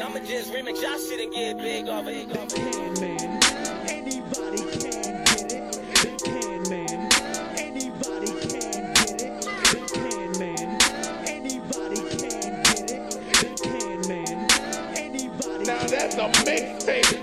I'ma just remix y'all shit and get big off it. They can, man. Anybody can get it. They can, man. Anybody can get it. They can, man. Anybody can get it. They can, man. Anybody. Now that's a mixtape.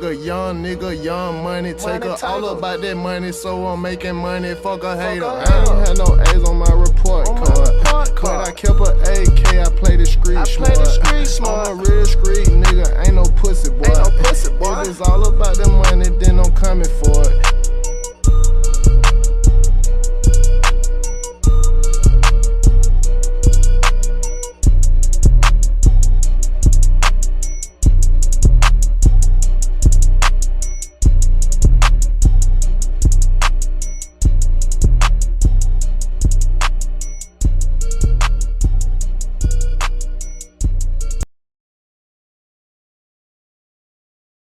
nigga, young money taker. All about that money, so I'm making money. Fuck a hater. I ain't had no A's on my report card, but I kept a AK. I play the street smart. I'm a real street nigga, ain't no pussy boy. If it's all about the money, then I'm coming for it.